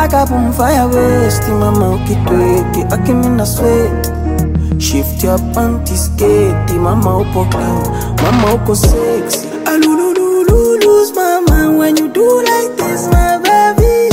vagabond fire waste. Mama ukitweke, akimina sweat. Shift your panties, skate. Mama upo clean, mama uko sexy. Lose my mind when you do like this, my baby.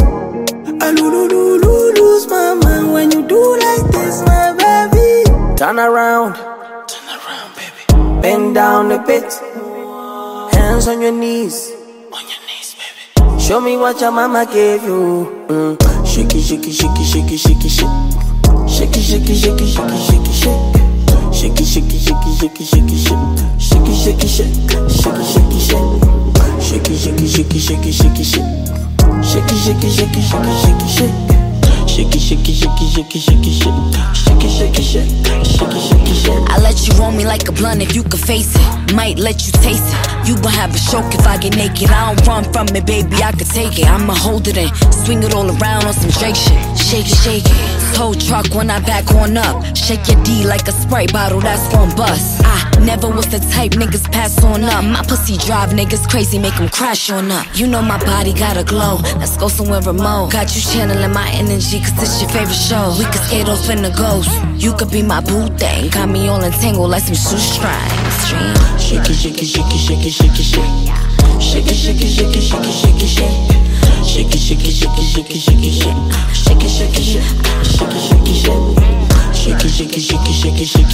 Lose my mind when you do like this, my baby. Turn around, baby. Bend down a bit. Hands on your knees, baby. Show me what your mama gave you. Shaky, shaky, shaky, shaky, shaky, shake. Shaky, shaky, shaky, shaky, shaky, shake. Shaky, shaky, shaky, shaky, shaky, shake. Shaky, shaky, shake. Shaky, shaky, shake. Shaky, shaky, shaky, shaky, shaky, shake. Shaky, shaky, shaky, shaky, shaky, shake. Shaky, shaky, shaky, shaky, shaky, shake. Shaky, shaky, shake. Shaky, shaky, shake. I let you roll me like a blunt if you could face it. Might let you taste it. You gon' have a stroke if I get naked. I don't run from it, baby, I could take it. I'ma hold it and swing it all around on some Drake shit. Shake it, shake it. Tow truck when I back on up. Shake your D like a Sprite bottle, that's gon' bust. I never was the type niggas pass on up. My pussy drive niggas crazy, make them crash on up. You know my body got a glow, let's go somewhere remote. Got you channeling my energy cause it's your favorite show. We could skate off in the ghost, you could be my boo thing. Got me all entangled like some shoestrings. Shaky, shaky, shaky, shaky, shaky, shake. Shaky, shaky, shaky, shaky, shaky, shake. Shaky, shaky, shaky, shaky, shaky, shake. Shaky, shaky, shake. Shaky, shaky, shake. Shaky, shaky, shaky, shaky, shaky,